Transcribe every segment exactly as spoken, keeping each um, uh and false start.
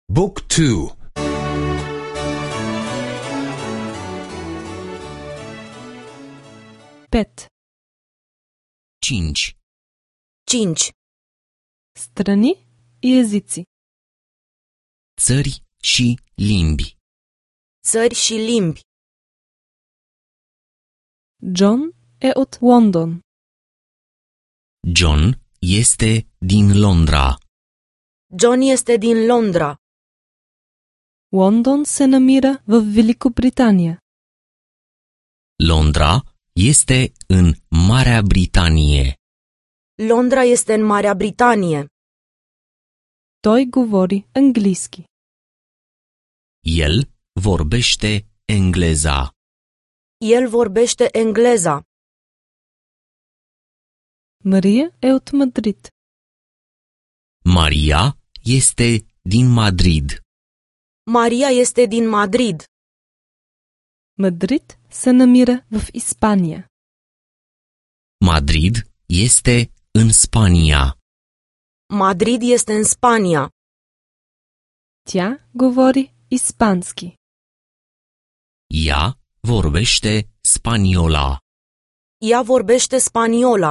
Book two. Пет. Cinci. Cinci. Страни и езици. Țări și limbi. Țări și limbi. Джон е от Лондон. John este din Londra. John este din Londra. Лондон се намира в Великобритания. Londra este în Marea Britanie. Londra este în Marea Britanie. Той говори английски. El vorbește engleza. El vorbește engleza. Мария е от Мадрид. Maria este din Madrid. Maria este din Madrid. Мадрид се намира в Испания. Madrid este în Spania. Madrid este în Spania. Тя говори испански. Ea vorbește spaniola. Ea vorbește spaniola.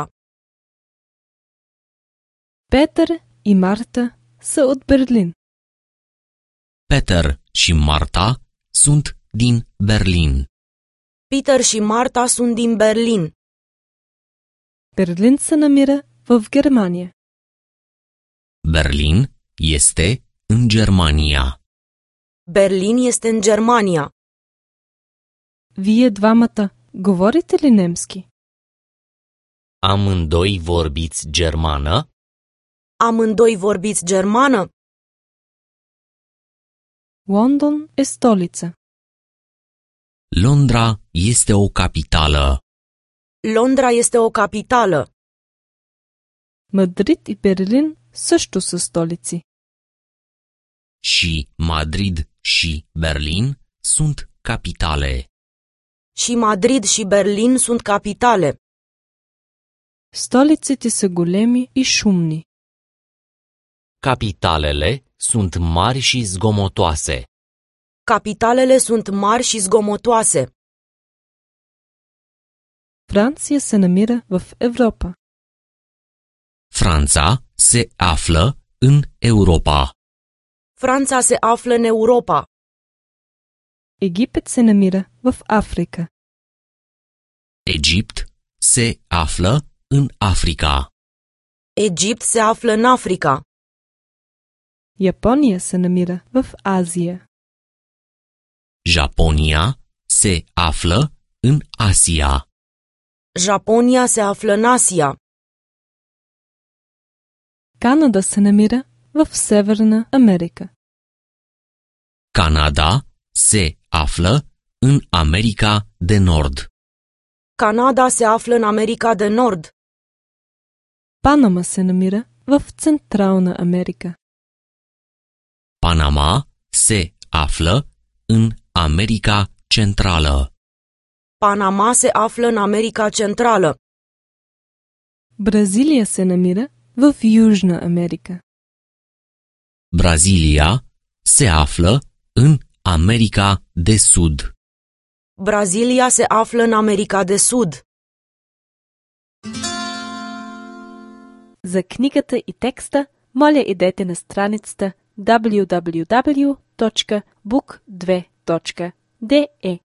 Петър и Марта са от Берлин. Peter și Marta sunt din Berlin. Peter și Marta sunt din Berlin. Берлин се намира в Германия. Berlin este în Germania. Berlin este în Germania. Вие двамата говорите ли немски? Amândoi vorbiți germană? Amândoi vorbiți germană? Лондон е столица. Londra este o capitală. Londra este o capitală. Мадрид и Берлин също са столици. Și Madrid și Berlin sunt capitale. Și Madrid și Berlin sunt capitale. Столиците са големи и шумни. Capitalele sunt mari și zgomotoase. Capitalele sunt mari și zgomotoase. Франция се намира в Европа. Franța se află în Europa. Franța se află în Europa. Египет се намира в Африка. Egipt se află în Africa. Egipt se află în Africa. Япония се намира в Азия. Japonia se află în Asia. Japonia se află în Asia. Канада се намира в Северна Америка. Canada se află în America de Nord. Canada se află în America de Nord. Панама се намира в Централна Америка. Panama se află în America Centrală. Panama se află în America Centrală. Бразилия се намира в Южна Америка. Brazilia se află în America de Sud. Brazilia se află în America de Sud. За книгата и текста, моля идете на страницата даблю даблю даблю точка бук две точка де